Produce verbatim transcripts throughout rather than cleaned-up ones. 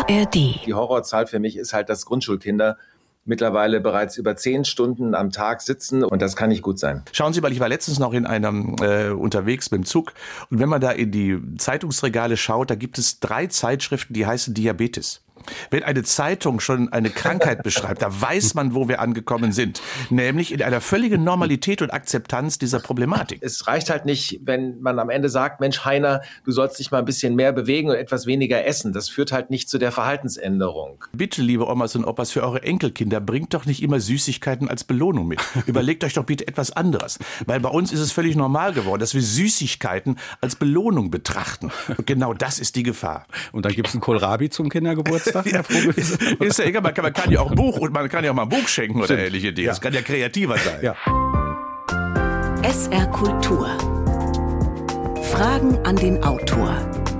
A R D. Die Horrorzahl für mich ist halt, dass Grundschulkinder mittlerweile bereits über zehn Stunden am Tag sitzen und das kann nicht gut sein. Schauen Sie mal, ich war letztens noch in einem äh, unterwegs mit dem Zug und wenn man da in die Zeitungsregale schaut, da gibt es drei Zeitschriften, die heißen Diabetes. Wenn eine Zeitung schon eine Krankheit beschreibt, da weiß man, wo wir angekommen sind. Nämlich in einer völligen Normalität und Akzeptanz dieser Problematik. Es reicht halt nicht, wenn man am Ende sagt, Mensch Heiner, du sollst dich mal ein bisschen mehr bewegen und etwas weniger essen. Das führt halt nicht zu der Verhaltensänderung. Bitte, liebe Omas und Opas, für eure Enkelkinder, bringt doch nicht immer Süßigkeiten als Belohnung mit. Überlegt euch doch bitte etwas anderes. Weil bei uns ist es völlig normal geworden, dass wir Süßigkeiten als Belohnung betrachten. Und genau das ist die Gefahr. Und dann gibt es einen Kohlrabi zum Kindergeburtstag. Ja, ist, ist ja egal, man kann, man kann ja auch ein Buch und man kann ja auch mal ein Buch schenken oder ähnliche Dinge. Das kann ja kreativer sein. Ja. S R Kultur. Fragen an den Autor.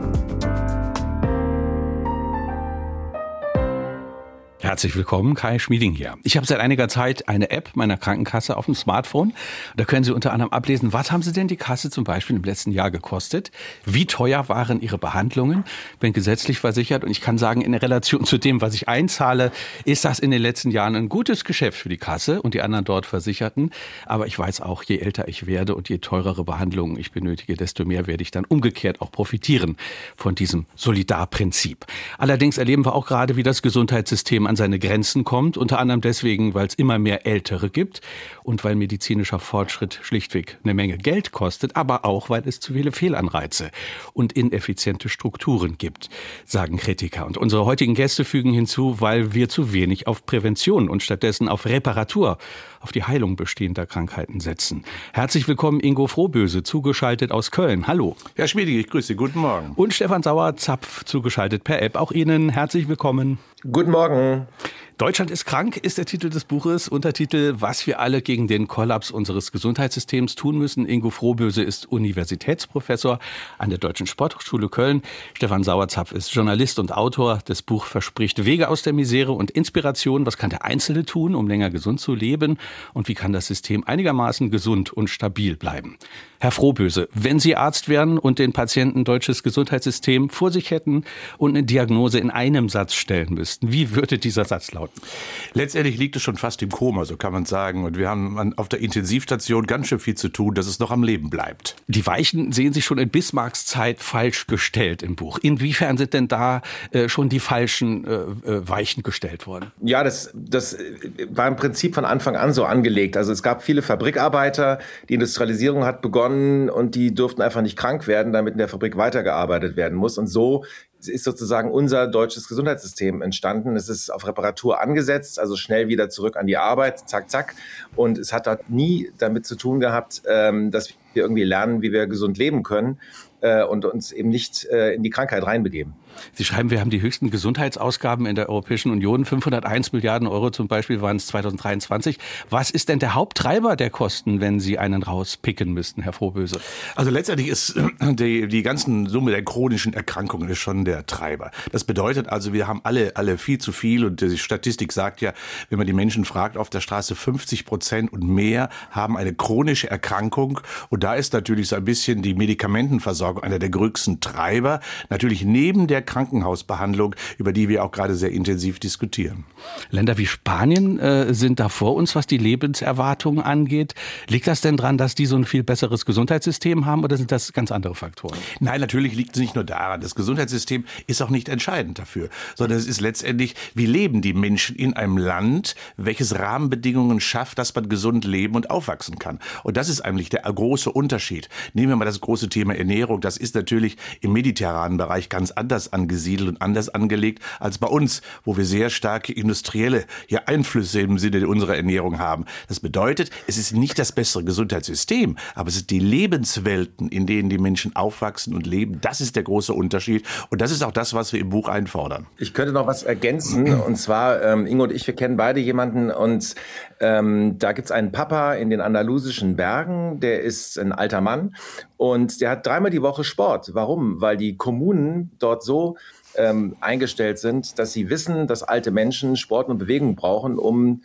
Herzlich willkommen, Kai Schmieding hier. Ich habe seit einiger Zeit eine App meiner Krankenkasse auf dem Smartphone. Da können Sie unter anderem ablesen, was haben Sie denn die Kasse zum Beispiel im letzten Jahr gekostet? Wie teuer waren Ihre Behandlungen? Bin gesetzlich versichert und ich kann sagen, in Relation zu dem, was ich einzahle, ist das in den letzten Jahren ein gutes Geschäft für die Kasse und die anderen dort Versicherten. Aber ich weiß auch, je älter ich werde und je teurere Behandlungen ich benötige, desto mehr werde ich dann umgekehrt auch profitieren von diesem Solidarprinzip. Allerdings erleben wir auch gerade, wie das Gesundheitssystem an seine Grenzen kommt, unter anderem deswegen, weil es immer mehr Ältere gibt und weil medizinischer Fortschritt schlichtweg eine Menge Geld kostet, aber auch, weil es zu viele Fehlanreize und ineffiziente Strukturen gibt, sagen Kritiker. Und unsere heutigen Gäste fügen hinzu, weil wir zu wenig auf Prävention und stattdessen auf Reparatur, auf die Heilung bestehender Krankheiten setzen. Herzlich willkommen Ingo Frohböse, zugeschaltet aus Köln. Hallo. Herr Schmieding, ich grüße Sie. Guten Morgen. Und Stefan Sauer-Zapf, zugeschaltet per App. Auch Ihnen herzlich willkommen. Guten Morgen. Deutschland ist krank, ist der Titel des Buches. Untertitel, was wir alle gegen den Kollaps unseres Gesundheitssystems tun müssen. Ingo Frohböse ist Universitätsprofessor an der Deutschen Sporthochschule Köln. Stefan Sauerzapf ist Journalist und Autor. Das Buch verspricht Wege aus der Misere und Inspiration. Was kann der Einzelne tun, um länger gesund zu leben? Und wie kann das System einigermaßen gesund und stabil bleiben? Herr Frohböse, wenn Sie Arzt wären und den Patienten deutsches Gesundheitssystem vor sich hätten und eine Diagnose in einem Satz stellen müssten, wie würde dieser Satz lauten? Letztendlich liegt es schon fast im Koma, so kann man sagen. Und wir haben auf der Intensivstation ganz schön viel zu tun, dass es noch am Leben bleibt. Die Weichen sehen sich schon in Bismarcks Zeit falsch gestellt im Buch. Inwiefern sind denn da äh, schon die falschen äh, äh, Weichen gestellt worden? Ja, das, das war im Prinzip von Anfang an so angelegt. Also es gab viele Fabrikarbeiter, die Industrialisierung hat begonnen und die durften einfach nicht krank werden, damit in der Fabrik weitergearbeitet werden muss. Und so ist sozusagen unser deutsches Gesundheitssystem entstanden. Es ist auf Reparatur angesetzt, also schnell wieder zurück an die Arbeit, zack, zack. Und es hat dort nie damit zu tun gehabt, dass wir irgendwie lernen, wie wir gesund leben können und uns eben nicht in die Krankheit reinbegeben. Sie schreiben, wir haben die höchsten Gesundheitsausgaben in der Europäischen Union. fünfhunderteins Milliarden Euro zum Beispiel waren es zweitausenddreiundzwanzig. Was ist denn der Haupttreiber der Kosten, wenn Sie einen rauspicken müssten, Herr Frohböse? Also letztendlich ist die, die ganzen Summe der chronischen Erkrankungen ist schon der Treiber. Das bedeutet also, wir haben alle, alle viel zu viel und die Statistik sagt ja, wenn man die Menschen fragt auf der Straße, fünfzig Prozent und mehr haben eine chronische Erkrankung und da ist natürlich so ein bisschen die Medikamentenversorgung einer der größten Treiber. Natürlich neben der Krankenhausbehandlung, über die wir auch gerade sehr intensiv diskutieren. Länder wie Spanien äh, sind da vor uns, was die Lebenserwartung angeht. Liegt das denn dran, dass die so ein viel besseres Gesundheitssystem haben oder sind das ganz andere Faktoren? Nein, natürlich liegt es nicht nur daran. Das Gesundheitssystem ist auch nicht entscheidend dafür, sondern es ist letztendlich, wie leben die Menschen in einem Land, welches Rahmenbedingungen schafft, dass man gesund leben und aufwachsen kann. Und das ist eigentlich der große Unterschied. Nehmen wir mal das große Thema Ernährung. Das ist natürlich im mediterranen Bereich ganz anders angesiedelt und anders angelegt als bei uns, wo wir sehr starke industrielle ja, Einflüsse im Sinne unserer Ernährung haben. Das bedeutet, es ist nicht das bessere Gesundheitssystem, aber es sind die Lebenswelten, in denen die Menschen aufwachsen und leben. Das ist der große Unterschied und das ist auch das, was wir im Buch einfordern. Ich könnte noch was ergänzen und zwar, ähm, Ingo und ich, wir kennen beide jemanden und ähm, da gibt's einen Papa in den andalusischen Bergen, der ist ein alter Mann und der hat dreimal die Woche Sport. Warum? Weil die Kommunen dort so ähm, eingestellt sind, dass sie wissen, dass alte Menschen Sport und Bewegung brauchen, um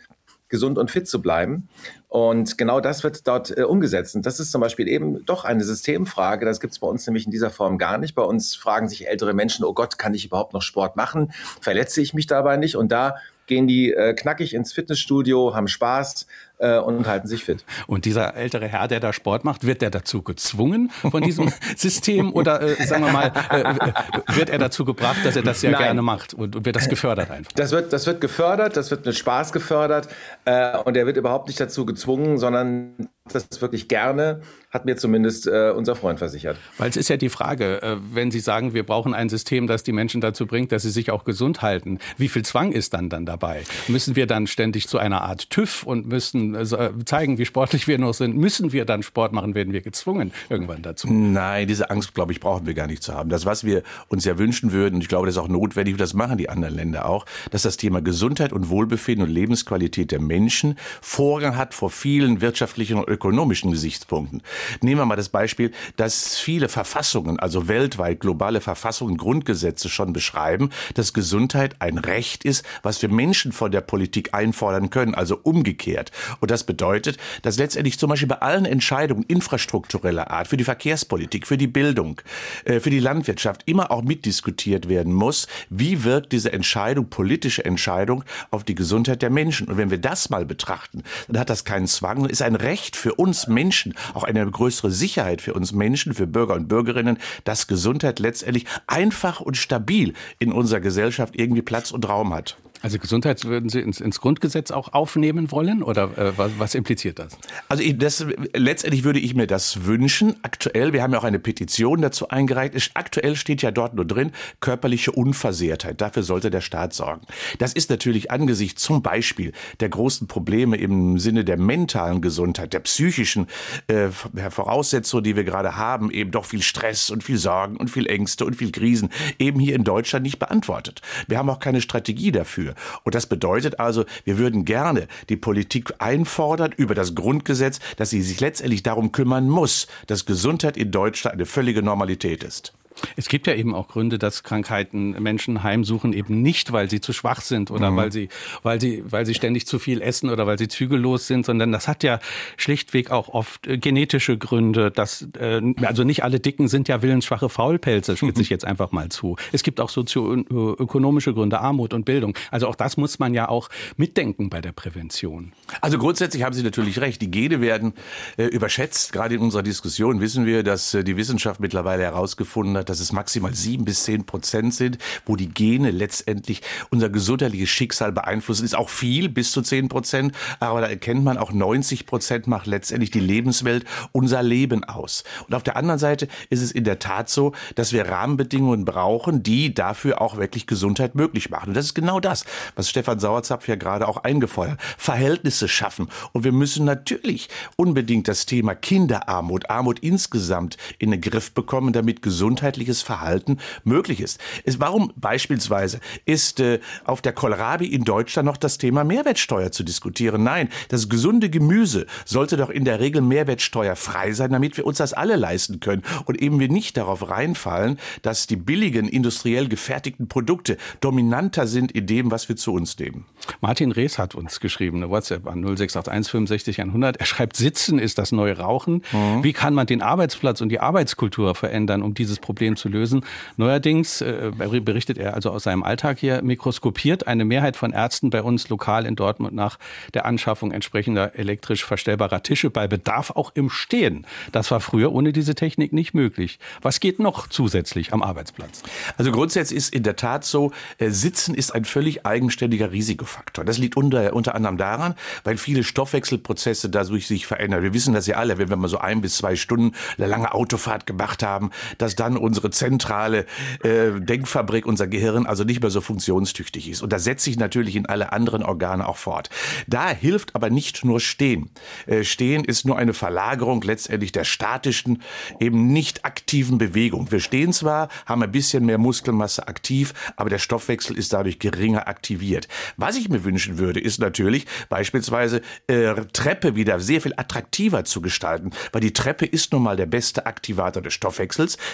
gesund und fit zu bleiben. Und genau das wird dort äh, umgesetzt. Und das ist zum Beispiel eben doch eine Systemfrage. Das gibt es bei uns nämlich in dieser Form gar nicht. Bei uns fragen sich ältere Menschen, oh Gott, kann ich überhaupt noch Sport machen? Verletze ich mich dabei nicht? Und da gehen die äh, knackig ins Fitnessstudio, haben Spaß äh, und halten sich fit. Und dieser ältere Herr, der da Sport macht, wird der dazu gezwungen von diesem System oder äh, sagen wir mal, äh, wird er dazu gebracht, dass er das ja Nein. gerne macht und, und wird das gefördert einfach? Das wird, das wird gefördert, das wird mit Spaß gefördert äh, und er wird überhaupt nicht dazu gezwungen, sondern das ist wirklich gerne, hat mir zumindest äh, unser Freund versichert. Weil es ist ja die Frage, äh, wenn Sie sagen, wir brauchen ein System, das die Menschen dazu bringt, dass sie sich auch gesund halten, wie viel Zwang ist dann dann dabei? Müssen wir dann ständig zu einer Art TÜV und müssen äh, zeigen, wie sportlich wir noch sind? Müssen wir dann Sport machen? Werden wir gezwungen irgendwann dazu? Nein, diese Angst, glaube ich, brauchen wir gar nicht zu haben. Das, was wir uns ja wünschen würden, und ich glaube, das ist auch notwendig, und das machen die anderen Länder auch, dass das Thema Gesundheit und Wohlbefinden und Lebensqualität der Menschen Vorrang hat vor vielen wirtschaftlichen und ökonomischen Gesichtspunkten. Nehmen wir mal das Beispiel, dass viele Verfassungen, also weltweit globale Verfassungen, Grundgesetze schon beschreiben, dass Gesundheit ein Recht ist, was wir Menschen von der Politik einfordern können, also umgekehrt. Und das bedeutet, dass letztendlich zum Beispiel bei allen Entscheidungen infrastruktureller Art, für die Verkehrspolitik, für die Bildung, für die Landwirtschaft immer auch mitdiskutiert werden muss, wie wirkt diese Entscheidung, politische Entscheidung auf die Gesundheit der Menschen. Und wenn wir das mal betrachten, dann hat das keinen Zwang, ist ein Recht für uns Menschen, auch eine größere Sicherheit für uns Menschen, für Bürger und Bürgerinnen, dass Gesundheit letztendlich einfach und stabil in unserer Gesellschaft irgendwie Platz und Raum hat. Also Gesundheit würden Sie ins, ins Grundgesetz auch aufnehmen wollen oder äh, was, was impliziert das? Also das, letztendlich würde ich mir das wünschen. Aktuell, wir haben ja auch eine Petition dazu eingereicht, ist, aktuell steht ja dort nur drin, körperliche Unversehrtheit. Dafür sollte der Staat sorgen. Das ist natürlich angesichts zum Beispiel der großen Probleme im Sinne der mentalen Gesundheit, der psychischen äh, Voraussetzungen, die wir gerade haben, eben doch viel Stress und viel Sorgen und viel Ängste und viel Krisen, eben hier in Deutschland nicht beantwortet. Wir haben auch keine Strategie dafür. Und das bedeutet also, wir würden gerne die Politik einfordern über das Grundgesetz, dass sie sich letztendlich darum kümmern muss, dass Gesundheit in Deutschland eine völlige Normalität ist. Es gibt ja eben auch Gründe, dass Krankheiten Menschen heimsuchen, eben nicht, weil sie zu schwach sind oder mhm. weil sie, weil sie, weil sie ständig zu viel essen oder weil sie zügellos sind, sondern das hat ja schlichtweg auch oft äh, genetische Gründe. Dass, äh, also nicht alle Dicken sind ja willensschwache Faulpelze, spitze ich jetzt einfach mal zu. Es gibt auch sozioökonomische Gründe, Armut und Bildung. Also auch das muss man ja auch mitdenken bei der Prävention. Also grundsätzlich haben Sie natürlich recht. Die Gene werden äh, überschätzt. Gerade in unserer Diskussion wissen wir, dass äh, die Wissenschaft mittlerweile herausgefunden hat, dass es maximal sieben bis zehn Prozent sind, wo die Gene letztendlich unser gesundheitliches Schicksal beeinflussen. Ist auch viel, bis zu zehn Prozent. Aber da erkennt man auch, neunzig Prozent macht letztendlich die Lebenswelt, unser Leben aus. Und auf der anderen Seite ist es in der Tat so, dass wir Rahmenbedingungen brauchen, die dafür auch wirklich Gesundheit möglich machen. Und das ist genau das, was Stefan Sauerzapf ja gerade auch eingefordert hat. Verhältnisse schaffen. Und wir müssen natürlich unbedingt das Thema Kinderarmut, Armut insgesamt in den Griff bekommen, damit Gesundheit Verhalten möglich ist. ist. Warum beispielsweise ist äh, auf der Kohlrabi in Deutschland noch das Thema Mehrwertsteuer zu diskutieren? Nein, das gesunde Gemüse sollte doch in der Regel mehrwertsteuerfrei sein, damit wir uns das alle leisten können und eben wir nicht darauf reinfallen, dass die billigen, industriell gefertigten Produkte dominanter sind in dem, was wir zu uns nehmen. Martin Rees hat uns geschrieben, eine WhatsApp an null sechs acht eins fünfundsechzig hundert. Er schreibt, Sitzen ist das neue Rauchen. Mhm. Wie kann man den Arbeitsplatz und die Arbeitskultur verändern, um dieses Problem zu lösen? Neuerdings, äh, berichtet er also aus seinem Alltag hier, mikroskopiert eine Mehrheit von Ärzten bei uns lokal in Dortmund nach der Anschaffung entsprechender elektrisch verstellbarer Tische, bei Bedarf auch im Stehen. Das war früher ohne diese Technik nicht möglich. Was geht noch zusätzlich am Arbeitsplatz? Also grundsätzlich ist in der Tat so, äh, Sitzen ist ein völlig eigenständiger Risikofaktor. Das liegt unter, unter anderem daran, weil viele Stoffwechselprozesse dadurch sich verändern. Wir wissen das ja alle, wenn wir mal so ein bis zwei Stunden eine lange Autofahrt gemacht haben, dass dann unsere zentrale äh, Denkfabrik, unser Gehirn, also nicht mehr so funktionstüchtig ist. Und das setzt sich natürlich in alle anderen Organe auch fort. Da hilft aber nicht nur Stehen. Äh, Stehen ist nur eine Verlagerung letztendlich der statischen, eben nicht aktiven Bewegung. Wir stehen zwar, haben ein bisschen mehr Muskelmasse aktiv, aber der Stoffwechsel ist dadurch geringer aktiviert. Was ich mir wünschen würde, ist natürlich beispielsweise äh, Treppe wieder sehr viel attraktiver zu gestalten, weil die Treppe ist nun mal der beste Aktivator des Stoffwechsels. Ist eine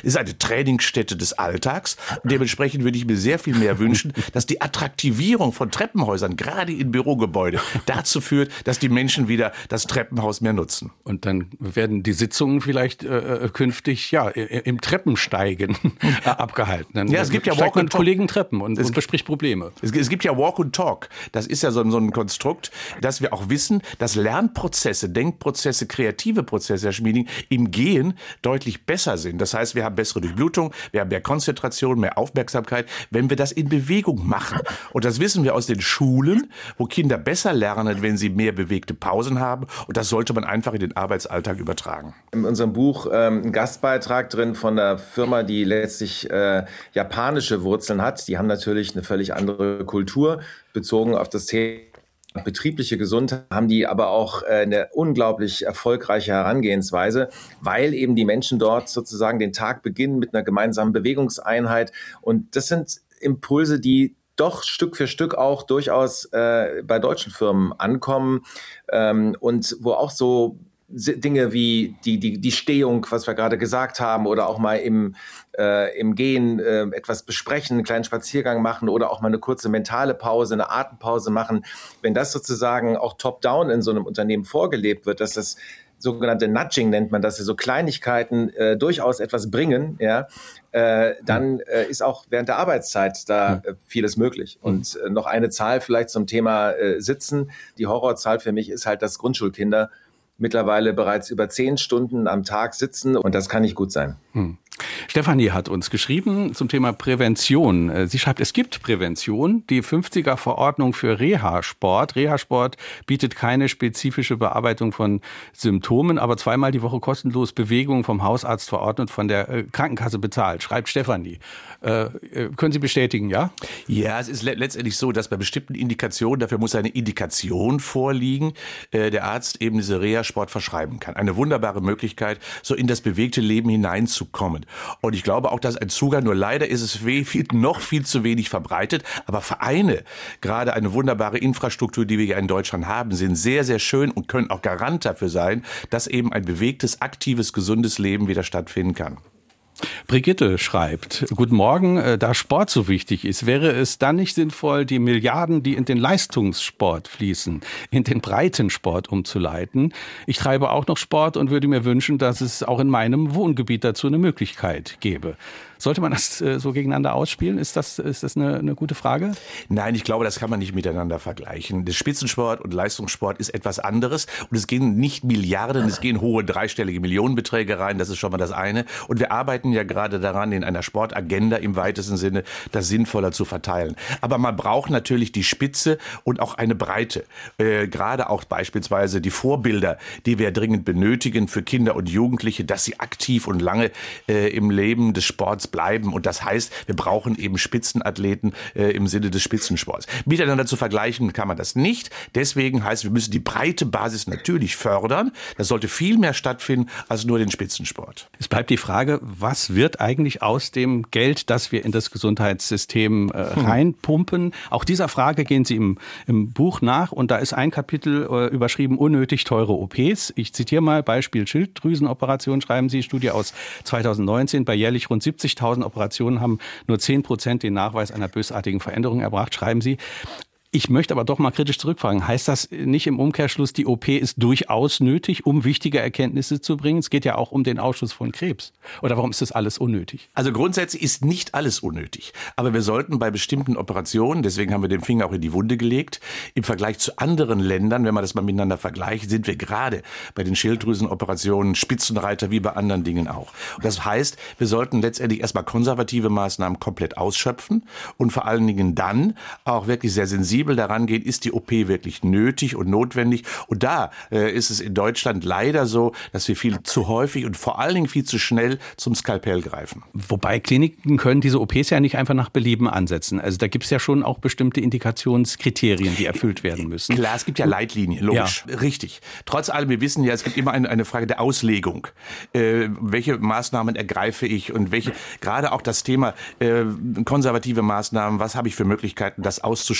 Trainingsstätte des Alltags. Und dementsprechend würde ich mir sehr viel mehr wünschen, dass die Attraktivierung von Treppenhäusern, gerade in Bürogebäude, dazu führt, dass die Menschen wieder das Treppenhaus mehr nutzen. Und dann werden die Sitzungen vielleicht äh, künftig ja im Treppensteigen abgehalten. Dann ja, es gibt ja Walk und Kollegen Treppen und, und bespricht Probleme. Es, es gibt ja Walk and Talk. Das ist ja so, so ein Konstrukt, dass wir auch wissen, dass Lernprozesse, Denkprozesse, kreative Prozesse, Herr Schmieding, im Gehen deutlich besser sind. Das heißt, wir haben bessere Durchblutung, wir haben mehr Konzentration, mehr Aufmerksamkeit, wenn wir das in Bewegung machen. Und das wissen wir aus den Schulen, wo Kinder besser lernen, wenn sie mehr bewegte Pausen haben. Und das sollte man einfach in den Arbeitsalltag übertragen. In unserem Buch ähm, ein Gastbeitrag drin von einer Firma, die letztlich äh, japanische Wurzeln hat. Die haben natürlich eine völlig andere Kultur bezogen auf das Thema betriebliche Gesundheit, haben die aber auch äh, eine unglaublich erfolgreiche Herangehensweise, weil eben die Menschen dort sozusagen den Tag beginnen mit einer gemeinsamen Bewegungseinheit. Und das sind Impulse, die doch Stück für Stück auch durchaus äh, bei deutschen Firmen ankommen ähm, und wo auch so Dinge wie die, die, die Stehung, was wir gerade gesagt haben, oder auch mal im, äh, im Gehen äh, etwas besprechen, einen kleinen Spaziergang machen oder auch mal eine kurze mentale Pause, eine Atempause machen. Wenn das sozusagen auch top-down in so einem Unternehmen vorgelebt wird, dass das sogenannte Nudging nennt man, dass sie so Kleinigkeiten äh, durchaus etwas bringen, ja, äh, dann äh, ist auch während der Arbeitszeit da äh, vieles möglich. Und äh, noch eine Zahl vielleicht zum Thema äh, Sitzen. Die Horrorzahl für mich ist halt, dass Grundschulkinder mittlerweile bereits über zehn Stunden am Tag sitzen und das kann nicht gut sein. Hm. Stefanie hat uns geschrieben zum Thema Prävention. Sie schreibt, es gibt Prävention. Die fünfziger Verordnung für Reha-Sport. Reha-Sport bietet keine spezifische Bearbeitung von Symptomen, aber zweimal die Woche kostenlos Bewegung vom Hausarzt verordnet, von der Krankenkasse bezahlt, schreibt Stefanie. Äh, können Sie bestätigen, ja? Ja, es ist le- letztendlich so, dass bei bestimmten Indikationen, dafür muss eine Indikation vorliegen, äh, der Arzt eben diese Reha-Sport verschreiben kann. Eine wunderbare Möglichkeit, so in das bewegte Leben hineinzukommen. Und ich glaube auch, dass ein Zugang, nur leider ist es viel, noch viel zu wenig verbreitet, aber Vereine, gerade eine wunderbare Infrastruktur, die wir hier in Deutschland haben, sind sehr, sehr schön und können auch Garant dafür sein, dass eben ein bewegtes, aktives, gesundes Leben wieder stattfinden kann. Brigitte schreibt, guten Morgen, da Sport so wichtig ist, wäre es dann nicht sinnvoll, die Milliarden, die in den Leistungssport fließen, in den Breitensport umzuleiten? Ich treibe auch noch Sport und würde mir wünschen, dass es auch in meinem Wohngebiet dazu eine Möglichkeit gäbe. Sollte man das äh, so gegeneinander ausspielen? Ist das, ist das eine, eine gute Frage? Nein, ich glaube, das kann man nicht miteinander vergleichen. Der Spitzensport und Leistungssport ist etwas anderes. Und es gehen nicht Milliarden, es gehen hohe dreistellige Millionenbeträge rein. Das ist schon mal das eine. Und wir arbeiten ja gerade daran, in einer Sportagenda im weitesten Sinne das sinnvoller zu verteilen. Aber man braucht natürlich die Spitze und auch eine Breite. Äh, gerade auch beispielsweise die Vorbilder, die wir dringend benötigen für Kinder und Jugendliche, dass sie aktiv und lange äh, im Leben des Sports bleiben. Und das heißt, wir brauchen eben Spitzenathleten äh, im Sinne des Spitzensports. Miteinander zu vergleichen kann man das nicht. Deswegen heißt, wir müssen die breite Basis natürlich fördern. Das sollte viel mehr stattfinden als nur den Spitzensport. Es bleibt die Frage, was wird eigentlich aus dem Geld, das wir in das Gesundheitssystem äh, reinpumpen? Auch dieser Frage gehen Sie im, im Buch nach. Und da ist ein Kapitel äh, überschrieben, unnötig teure O Ps. Ich zitiere mal, Beispiel Schilddrüsenoperation, schreiben Sie, Studie aus zweitausendneunzehn, bei jährlich rund siebzigtausend Operationen haben nur zehn Prozent den Nachweis einer bösartigen Veränderung erbracht, schreiben Sie. Ich möchte aber doch mal kritisch zurückfragen. Heißt das nicht im Umkehrschluss, die O P ist durchaus nötig, um wichtige Erkenntnisse zu bringen? Es geht ja auch um den Ausschuss von Krebs. Oder warum ist das alles unnötig? Also grundsätzlich ist nicht alles unnötig. Aber wir sollten bei bestimmten Operationen, deswegen haben wir den Finger auch in die Wunde gelegt, im Vergleich zu anderen Ländern, wenn man das mal miteinander vergleicht, sind wir gerade bei den Schilddrüsenoperationen Spitzenreiter wie bei anderen Dingen auch. Und das heißt, wir sollten letztendlich erstmal konservative Maßnahmen komplett ausschöpfen und vor allen Dingen dann auch wirklich sehr sensibel daran gehen, ist die O P wirklich nötig und notwendig. Und da äh, ist es in Deutschland leider so, dass wir viel zu häufig und vor allen Dingen viel zu schnell zum Skalpell greifen. Wobei Kliniken können diese O Ps ja nicht einfach nach Belieben ansetzen. Also da gibt es ja schon auch bestimmte Indikationskriterien, die erfüllt werden müssen. Klar, es gibt ja Leitlinien, logisch. Ja. Richtig. Trotz allem, wir wissen ja, es gibt immer eine, eine Frage der Auslegung. Äh, welche Maßnahmen ergreife ich und welche, gerade auch das Thema äh, konservative Maßnahmen, was habe ich für Möglichkeiten, das auszuschöpfen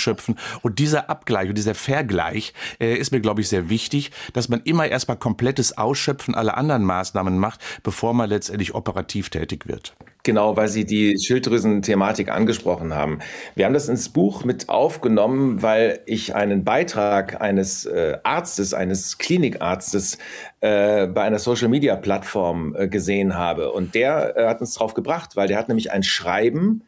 Und dieser Abgleich und dieser Vergleich äh, ist mir, glaube ich, sehr wichtig, dass man immer erstmal komplettes Ausschöpfen aller anderen Maßnahmen macht, bevor man letztendlich operativ tätig wird. Genau, weil Sie die Schilddrüsen-Thematik angesprochen haben. Wir haben das ins Buch mit aufgenommen, weil ich einen Beitrag eines äh, Arztes, eines Klinikarztes äh, bei einer Social-Media-Plattform äh, gesehen habe. Und der äh, hat uns drauf gebracht, weil der hat nämlich ein Schreiben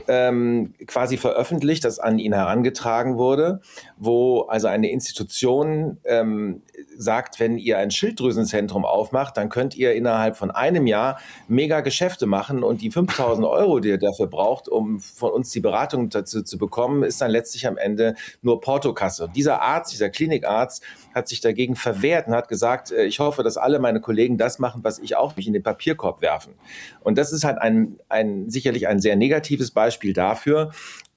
ähm, quasi veröffentlicht, das an ihn herangetragen wurde, wo also eine Institution ähm, sagt, wenn ihr ein Schilddrüsenzentrum aufmacht, dann könnt ihr innerhalb von einem Jahr mega Geschäfte machen und die fünftausend Euro, die ihr dafür braucht, um von uns die Beratung dazu zu bekommen, ist dann letztlich am Ende nur Portokasse. Und dieser Arzt, dieser Klinikarzt hat sich dagegen verwehrt und hat gesagt, ich hoffe, dass alle meine Kollegen das machen, was ich auch, mich in den Papierkorb werfen. Und das ist halt ein, ein sicherlich ein sehr negatives Beispiel dafür,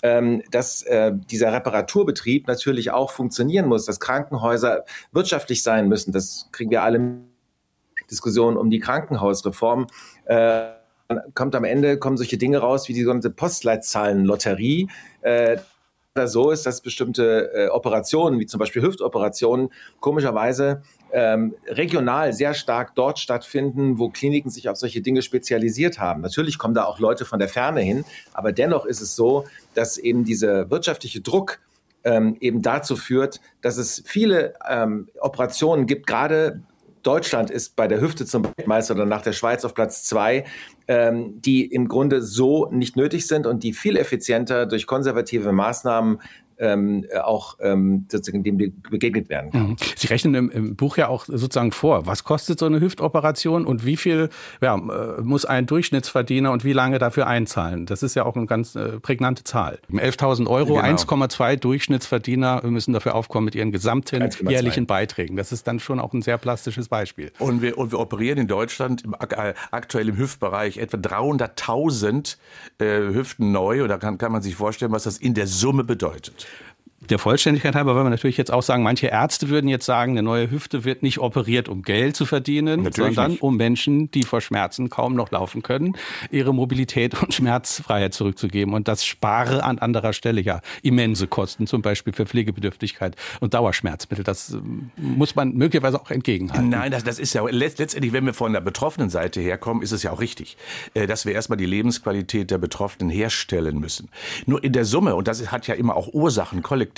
dass äh, dieser Reparaturbetrieb natürlich auch funktionieren muss, dass Krankenhäuser wirtschaftlich sein müssen. Das kriegen wir alle Diskussionen um die Krankenhausreform. Äh, kommt am Ende, kommen solche Dinge raus wie die sogenannte Postleitzahlenlotterie. Äh, so ist, dass bestimmte äh, Operationen, wie zum Beispiel Hüftoperationen, komischerweise ähm, regional sehr stark dort stattfinden, wo Kliniken sich auf solche Dinge spezialisiert haben. Natürlich kommen da auch Leute von der Ferne hin, aber dennoch ist es so, dass eben dieser wirtschaftliche Druck ähm, eben dazu führt, dass es viele ähm, Operationen gibt, gerade Deutschland ist bei der Hüfte zum Weltmeister oder nach der Schweiz auf Platz zwei, ähm, die im Grunde so nicht nötig sind und die viel effizienter durch konservative Maßnahmen ähm, auch ähm, sozusagen dem begegnet werden kann. Sie rechnen im, im Buch ja auch sozusagen vor, was kostet so eine Hüftoperation und wie viel ja, muss ein Durchschnittsverdiener und wie lange dafür einzahlen? Das ist ja auch eine ganz äh, prägnante Zahl. elftausend Euro, genau. eins Komma zwei Durchschnittsverdiener müssen dafür aufkommen mit ihren gesamten jährlichen Beiträgen. Das ist dann schon auch ein sehr plastisches Beispiel. Und wir, und wir operieren in Deutschland im, äh, aktuell im Hüftbereich etwa dreihunderttausend äh, Hüften neu. Und da kann, kann man sich vorstellen, was das in der Summe bedeutet. Der Vollständigkeit halber wollen wir natürlich jetzt auch sagen, manche Ärzte würden jetzt sagen, eine neue Hüfte wird nicht operiert, um Geld zu verdienen, natürlich sondern nicht. Um Menschen, die vor Schmerzen kaum noch laufen können, ihre Mobilität und Schmerzfreiheit zurückzugeben. Und das spare an anderer Stelle ja immense Kosten, zum Beispiel für Pflegebedürftigkeit und Dauerschmerzmittel. Das muss man möglicherweise auch entgegenhalten. Nein, das, das ist ja letztendlich, wenn wir von der betroffenen Seite herkommen, ist es ja auch richtig, dass wir erstmal die Lebensqualität der Betroffenen herstellen müssen. Nur in der Summe, und das hat ja immer auch Ursachen, kollektiv,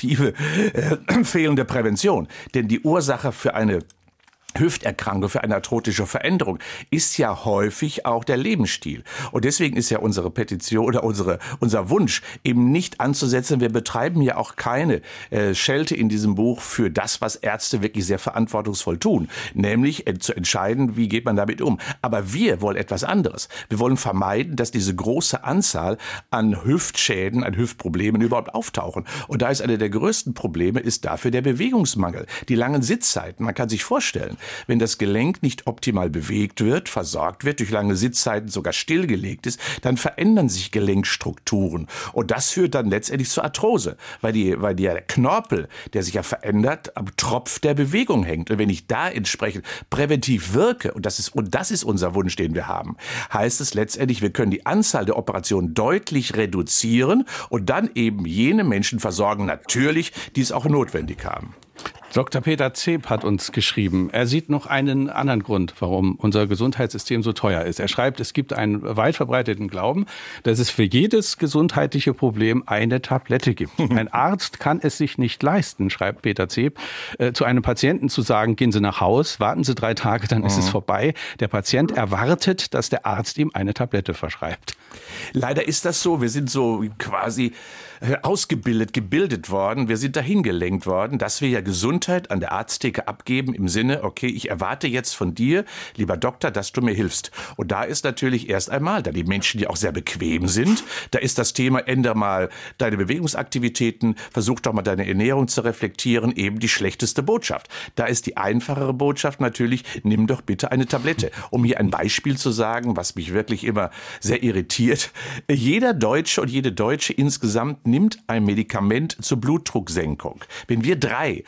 Äh, fehlende Prävention. Denn die Ursache für eine Hüfterkrankung, für eine arthrotische Veränderung ist ja häufig auch der Lebensstil. Und deswegen ist ja unsere Petition oder unsere, unser Wunsch eben nicht anzusetzen. Wir betreiben ja auch keine äh, Schelte in diesem Buch für das, was Ärzte wirklich sehr verantwortungsvoll tun. Nämlich äh, zu entscheiden, wie geht man damit um. Aber wir wollen etwas anderes. Wir wollen vermeiden, dass diese große Anzahl an Hüftschäden, an Hüftproblemen überhaupt auftauchen. Und da ist eine der größten Probleme, ist dafür der Bewegungsmangel. Die langen Sitzzeiten. Man kann sich vorstellen, wenn das Gelenk nicht optimal bewegt wird, versorgt wird, durch lange Sitzzeiten sogar stillgelegt ist, dann verändern sich Gelenkstrukturen. Und das führt dann letztendlich zur Arthrose, weil, die, weil der Knorpel, der sich ja verändert, am Tropf der Bewegung hängt. Und wenn ich da entsprechend präventiv wirke, und das ist, und das ist unser Wunsch, den wir haben, heißt es letztendlich, wir können die Anzahl der Operationen deutlich reduzieren und dann eben jene Menschen versorgen, natürlich, die es auch notwendig haben. Doktor Peter Zeb hat uns geschrieben, er sieht noch einen anderen Grund, warum unser Gesundheitssystem so teuer ist. Er schreibt, es gibt einen weit verbreiteten Glauben, dass es für jedes gesundheitliche Problem eine Tablette gibt. Ein Arzt kann es sich nicht leisten, schreibt Peter Zeb, äh, zu einem Patienten zu sagen, gehen Sie nach Haus, warten Sie drei Tage, dann ist mhm. es vorbei. Der Patient erwartet, dass der Arzt ihm eine Tablette verschreibt. Leider ist das so. Wir sind so quasi ausgebildet, gebildet worden. Wir sind dahin gelenkt worden, dass wir ja Gesundheit an der Arzttheke abgeben im Sinne, okay, ich erwarte jetzt von dir, lieber Doktor, dass du mir hilfst. Und da ist natürlich erst einmal, da die Menschen, die auch sehr bequem sind, da ist das Thema, ändere mal deine Bewegungsaktivitäten, versuch doch mal deine Ernährung zu reflektieren, eben die schlechteste Botschaft. Da ist die einfachere Botschaft natürlich, nimm doch bitte eine Tablette. Um hier ein Beispiel zu sagen, was mich wirklich immer sehr irritiert. Jeder Deutsche und jede Deutsche insgesamt nimmt ein Medikament zur Blutdrucksenkung. Wenn wir drei schon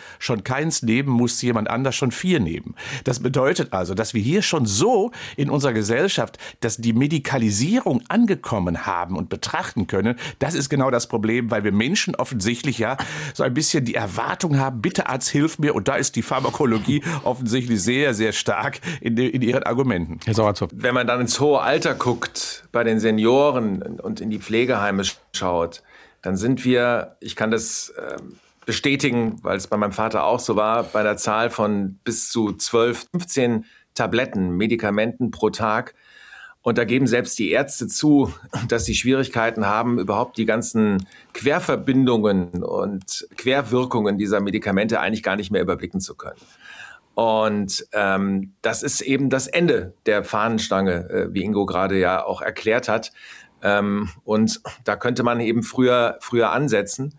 keins nehmen, muss jemand anders schon vier nehmen. Das bedeutet also, dass wir hier schon so in unserer Gesellschaft, dass die Medikalisierung angekommen haben und betrachten können. Das ist genau das Problem, weil wir Menschen offensichtlich ja so ein bisschen die Erwartung haben, bitte Arzt, hilf mir. Und da ist die Pharmakologie offensichtlich sehr, sehr stark in, in ihren Argumenten. Herr Sauerzopf. Wenn man dann ins hohe Alter guckt, bei den Senioren und in die Pflegeheime schaut, dann sind wir, ich kann das äh, bestätigen, weil es bei meinem Vater auch so war, bei einer Zahl von bis zu zwölf, fünfzehn Tabletten, Medikamenten pro Tag. Und da geben selbst die Ärzte zu, dass sie Schwierigkeiten haben, überhaupt die ganzen Querverbindungen und Querwirkungen dieser Medikamente eigentlich gar nicht mehr überblicken zu können. Und ähm, das ist eben das Ende der Fahnenstange, äh, wie Ingo gerade ja auch erklärt hat. Ähm, und da könnte man eben früher, früher ansetzen.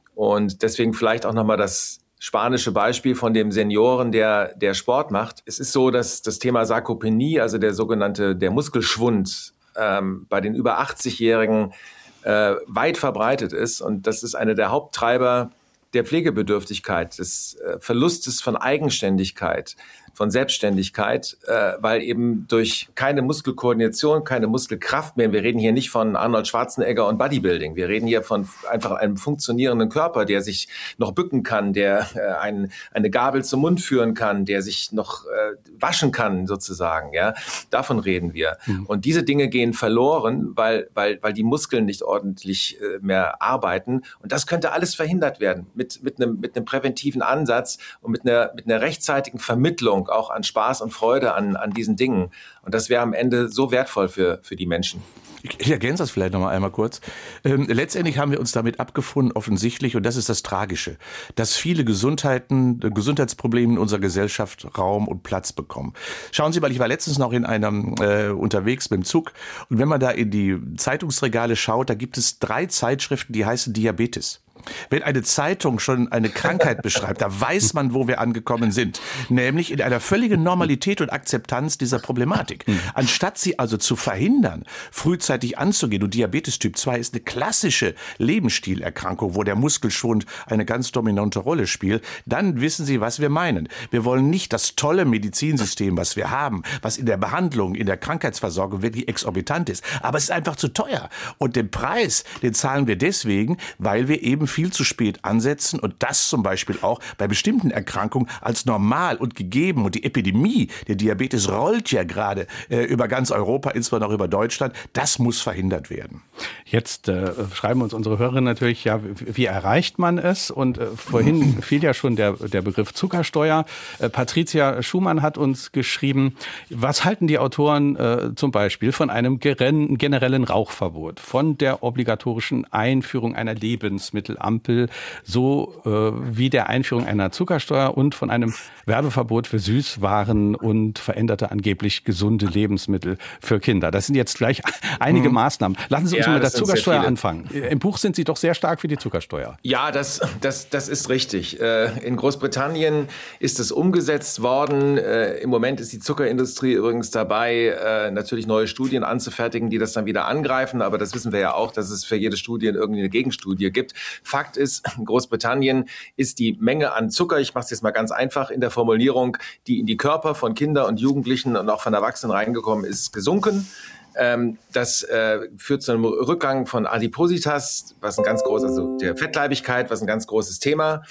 Und deswegen vielleicht auch nochmal das spanische Beispiel von dem Senioren, der, der Sport macht. Es ist so, dass das Thema Sarkopenie, also der sogenannte, der Muskelschwund, ähm, bei den über achtzig-Jährigen äh, weit verbreitet ist. Und das ist einer der Haupttreiber der Pflegebedürftigkeit, des äh, Verlustes von Eigenständigkeit, von Selbstständigkeit, äh, weil eben durch keine Muskelkoordination, keine Muskelkraft mehr, wir reden hier nicht von Arnold Schwarzenegger und Bodybuilding, wir reden hier von einfach einem funktionierenden Körper, der sich noch bücken kann, der äh, ein, eine Gabel zum Mund führen kann, der sich noch äh, waschen kann sozusagen, ja, davon reden wir. Mhm. Und diese Dinge gehen verloren, weil, weil, weil die Muskeln nicht ordentlich äh, mehr arbeiten, und das könnte alles verhindert werden mit, mit einem, mit einem präventiven Ansatz und mit einer, mit einer rechtzeitigen Vermittlung auch an Spaß und Freude an, an diesen Dingen. Und das wäre am Ende so wertvoll für, für die Menschen. Ich ergänze das vielleicht noch mal einmal kurz. Ähm, letztendlich haben wir uns damit abgefunden, offensichtlich, und das ist das Tragische, dass viele Gesundheiten, Gesundheitsprobleme in unserer Gesellschaft Raum und Platz bekommen. Schauen Sie mal, ich war letztens noch in einem äh, unterwegs mit dem Zug, und wenn man da in die Zeitungsregale schaut, da gibt es drei Zeitschriften, die heißen Diabetes. Wenn eine Zeitung schon eine Krankheit beschreibt, da weiß man, wo wir angekommen sind. Nämlich in einer völligen Normalität und Akzeptanz dieser Problematik. Anstatt sie also zu verhindern, frühzeitig anzugehen, und Diabetes Typ zwei ist eine klassische Lebensstilerkrankung, wo der Muskelschwund eine ganz dominante Rolle spielt, dann wissen Sie, was wir meinen. Wir wollen nicht das tolle Medizinsystem, was wir haben, was in der Behandlung, in der Krankheitsversorgung wirklich exorbitant ist. Aber es ist einfach zu teuer. Und den Preis, den zahlen wir deswegen, weil wir eben viel zu spät ansetzen und das zum Beispiel auch bei bestimmten Erkrankungen als normal und gegeben. Und die Epidemie der Diabetes rollt ja gerade äh, über ganz Europa, insbesondere auch über Deutschland. Das muss verhindert werden. Jetzt äh, schreiben uns unsere Hörerinnen natürlich, ja, wie, wie erreicht man es? Und äh, vorhin fiel ja schon der, der Begriff Zuckersteuer. Äh, Patricia Schumann hat uns geschrieben, was halten die Autoren äh, zum Beispiel von einem geren, generellen Rauchverbot, von der obligatorischen Einführung einer Lebensmittel Ampel, so äh, wie der Einführung einer Zuckersteuer und von einem Werbeverbot für Süßwaren und veränderte angeblich gesunde Lebensmittel für Kinder. Das sind jetzt gleich einige hm. Maßnahmen. Lassen Sie uns ja, mal mit der Zuckersteuer anfangen. Im Buch sind Sie doch sehr stark für die Zuckersteuer. Ja, das, das, das ist richtig. In Großbritannien ist es umgesetzt worden. Im Moment ist die Zuckerindustrie übrigens dabei, natürlich neue Studien anzufertigen, die das dann wieder angreifen. Aber das wissen wir ja auch, dass es für jede Studie irgendwie eine Gegenstudie gibt. Fakt ist, in Großbritannien ist die Menge an Zucker, ich mache es jetzt mal ganz einfach in der Formulierung, die in die Körper von Kindern und Jugendlichen und auch von Erwachsenen reingekommen ist, gesunken. Ähm, das äh, führt zu einem Rückgang von Adipositas, was ein ganz großes, also der Fettleibigkeit, was ein ganz großes Thema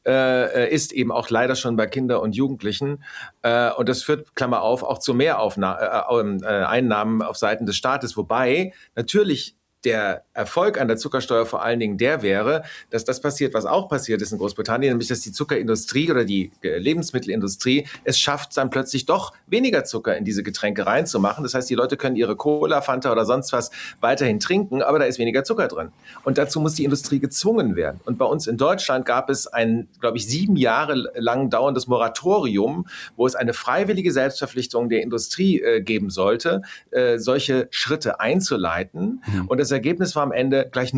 äh, ist, eben auch leider schon bei Kindern und Jugendlichen. Äh, und das führt, Klammer auf, auch zu Mehreinnahmen äh, äh, Einnahmen auf Seiten des Staates, wobei natürlich der Erfolg an der Zuckersteuer vor allen Dingen der wäre, dass das passiert, was auch passiert ist in Großbritannien, nämlich dass die Zuckerindustrie oder die Lebensmittelindustrie es schafft, dann plötzlich doch weniger Zucker in diese Getränke reinzumachen. Das heißt, die Leute können ihre Cola, Fanta oder sonst was weiterhin trinken, aber da ist weniger Zucker drin. Und dazu muss die Industrie gezwungen werden. Und bei uns in Deutschland gab es ein, glaube ich, sieben Jahre lang dauerndes Moratorium, wo es eine freiwillige Selbstverpflichtung der Industrie äh, geben sollte, äh, solche Schritte einzuleiten. Mhm. Und das Ergebnis war am Ende gleich null.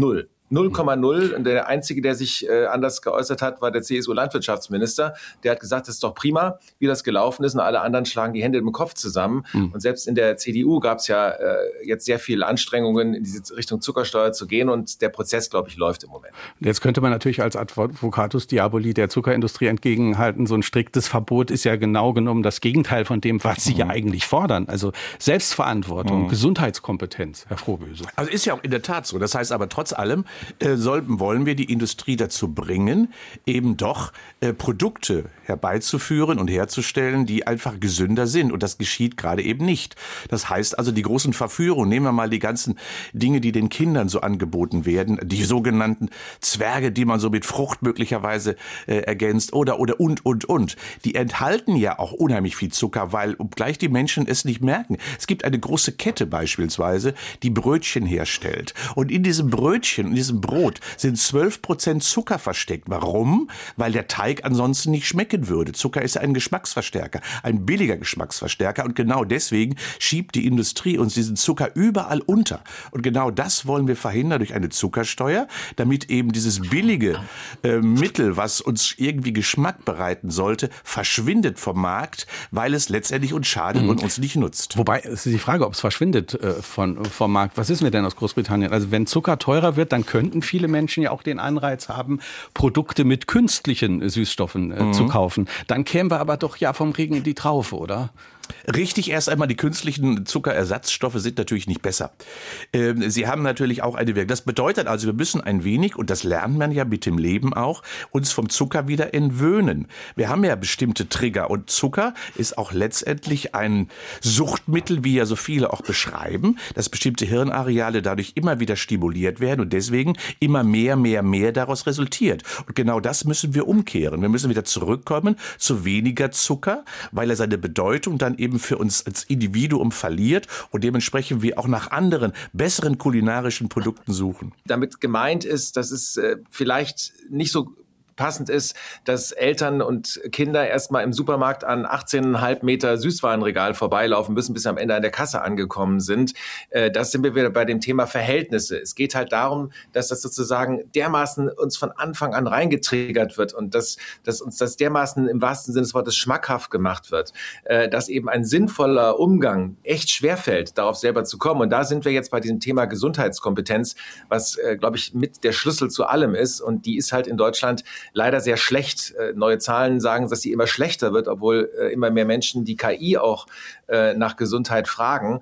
null Komma null. Und der Einzige, der sich äh, anders geäußert hat, war der C S U-Landwirtschaftsminister. Der hat gesagt, es ist doch prima, wie das gelaufen ist. Und alle anderen schlagen die Hände im Kopf zusammen. Mhm. Und selbst in der C D U gab es ja äh, jetzt sehr viele Anstrengungen, in diese Richtung Zuckersteuer zu gehen. Und der Prozess, glaube ich, läuft im Moment. Jetzt könnte man natürlich als Advocatus Diaboli der Zuckerindustrie entgegenhalten. So ein striktes Verbot ist ja genau genommen das Gegenteil von dem, was Sie mhm. ja eigentlich fordern. Also Selbstverantwortung, mhm. Gesundheitskompetenz, Herr Frohböse. Also ist ja auch in der Tat so. Das heißt aber trotz allem, Äh, sollten, wollen wir die Industrie dazu bringen, eben doch äh, Produkte herbeizuführen und herzustellen, die einfach gesünder sind. Und das geschieht gerade eben nicht. Das heißt also, die großen Verführungen, nehmen wir mal die ganzen Dinge, die den Kindern so angeboten werden, die sogenannten Zwerge, die man so mit Frucht möglicherweise äh, ergänzt oder, oder und, und, und. Die enthalten ja auch unheimlich viel Zucker, weil obgleich die Menschen es nicht merken. Es gibt eine große Kette beispielsweise, die Brötchen herstellt. Und in diesem Brötchen, in diesem Brot sind zwölf Prozent Zucker versteckt. Warum? Weil der Teig ansonsten nicht schmecken würde. Zucker ist ein Geschmacksverstärker, ein billiger Geschmacksverstärker. Und genau deswegen schiebt die Industrie uns diesen Zucker überall unter. Und genau das wollen wir verhindern durch eine Zuckersteuer, damit eben dieses billige äh, Mittel, was uns irgendwie Geschmack bereiten sollte, verschwindet vom Markt, weil es letztendlich uns schadet mhm. und uns nicht nutzt. Wobei, es ist die Frage, ob es verschwindet äh, von, vom Markt. Was wissen wir denn aus Großbritannien? Also wenn Zucker teurer wird, dann könnten viele Menschen ja auch den Anreiz haben, Produkte mit künstlichen Süßstoffen äh, mhm. zu kaufen. Dann kämen wir aber doch ja vom Regen in die Traufe, oder? Richtig, erst einmal, die künstlichen Zuckerersatzstoffe sind natürlich nicht besser. Ähm, sie haben natürlich auch eine Wirkung. Das bedeutet also, wir müssen ein wenig, und das lernt man ja mit dem Leben auch, uns vom Zucker wieder entwöhnen. Wir haben ja bestimmte Trigger und Zucker ist auch letztendlich ein Suchtmittel, wie ja so viele auch beschreiben, dass bestimmte Hirnareale dadurch immer wieder stimuliert werden und deswegen immer mehr, mehr, mehr daraus resultiert. Und genau das müssen wir umkehren. Wir müssen wieder zurückkommen zu weniger Zucker, weil er seine Bedeutung dann eben für uns als Individuum verliert und dementsprechend wir auch nach anderen, besseren kulinarischen Produkten suchen. Damit gemeint ist, dass es äh, vielleicht nicht so passend ist, dass Eltern und Kinder erstmal im Supermarkt an achtzehn Komma fünf Meter Süßwarenregal vorbeilaufen müssen, bis sie am Ende an der Kasse angekommen sind. Das sind wir wieder bei dem Thema Verhältnisse. Es geht halt darum, dass das sozusagen dermaßen uns von Anfang an reingetriggert wird und dass, dass uns das dermaßen im wahrsten Sinne des Wortes schmackhaft gemacht wird, dass eben ein sinnvoller Umgang echt schwerfällt, darauf selber zu kommen. Und da sind wir jetzt bei diesem Thema Gesundheitskompetenz, was, glaube ich, mit der Schlüssel zu allem ist. Und die ist halt in Deutschland leider sehr schlecht. Neue Zahlen sagen, dass sie immer schlechter wird, obwohl immer mehr Menschen die K I auch nach Gesundheit fragen.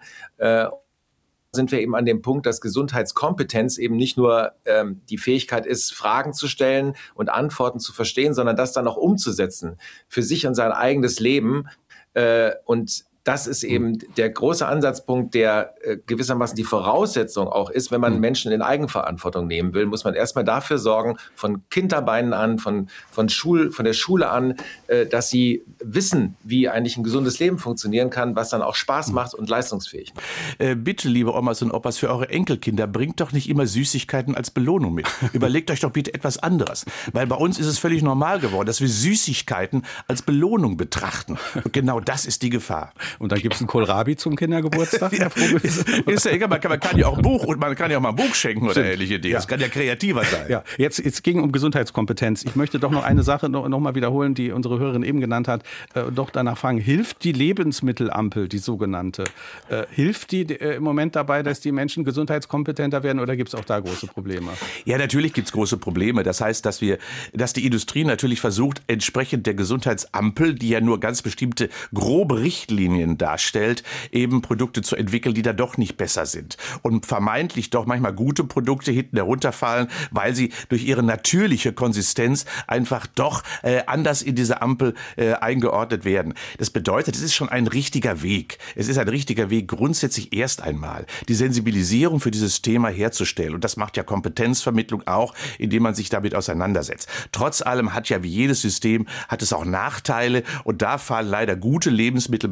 Sind wir eben an dem Punkt, dass Gesundheitskompetenz eben nicht nur ähm, die Fähigkeit ist, Fragen zu stellen und Antworten zu verstehen, sondern das dann auch umzusetzen für sich und sein eigenes Leben. Äh, und das ist eben der große Ansatzpunkt, der äh, gewissermaßen die Voraussetzung auch ist, wenn man Menschen in Eigenverantwortung nehmen will, muss man erstmal dafür sorgen, von Kinderbeinen an, von, von, Schul, von der Schule an, äh, dass sie wissen, wie eigentlich ein gesundes Leben funktionieren kann, was dann auch Spaß macht und leistungsfähig macht. Äh, bitte, liebe Omas und Opas, für eure Enkelkinder, bringt doch nicht immer Süßigkeiten als Belohnung mit. Überlegt euch doch bitte etwas anderes. Weil bei uns ist es völlig normal geworden, dass wir Süßigkeiten als Belohnung betrachten. Und genau das ist die Gefahr. Und dann gibt es einen Kohlrabi zum Kindergeburtstag. Ja, ist ja egal, man kann, man kann ja auch ein Buch und man kann ja auch mal ein Buch schenken oder ähnliche Dinge. Das ja. kann ja kreativer sein. Ja, jetzt, jetzt ging um Gesundheitskompetenz. Ich möchte doch noch eine Sache noch, noch mal wiederholen, die unsere Hörerin eben genannt hat. Äh, doch danach fragen, hilft die Lebensmittelampel, die sogenannte, äh, hilft die äh, im Moment dabei, dass die Menschen gesundheitskompetenter werden oder gibt es auch da große Probleme? Ja, natürlich gibt es große Probleme. Das heißt, dass wir, dass die Industrie natürlich versucht, entsprechend der Gesundheitsampel, die ja nur ganz bestimmte grobe Richtlinien darstellt, eben Produkte zu entwickeln, die da doch nicht besser sind. Und vermeintlich doch manchmal gute Produkte hinten herunterfallen, weil sie durch ihre natürliche Konsistenz einfach doch äh, anders in diese Ampel äh, eingeordnet werden. Das bedeutet, es ist schon ein richtiger Weg. Es ist ein richtiger Weg, grundsätzlich erst einmal die Sensibilisierung für dieses Thema herzustellen. Und das macht ja Kompetenzvermittlung auch, indem man sich damit auseinandersetzt. Trotz allem hat ja wie jedes System, hat es auch Nachteile und da fallen leider gute Lebensmittel manchmal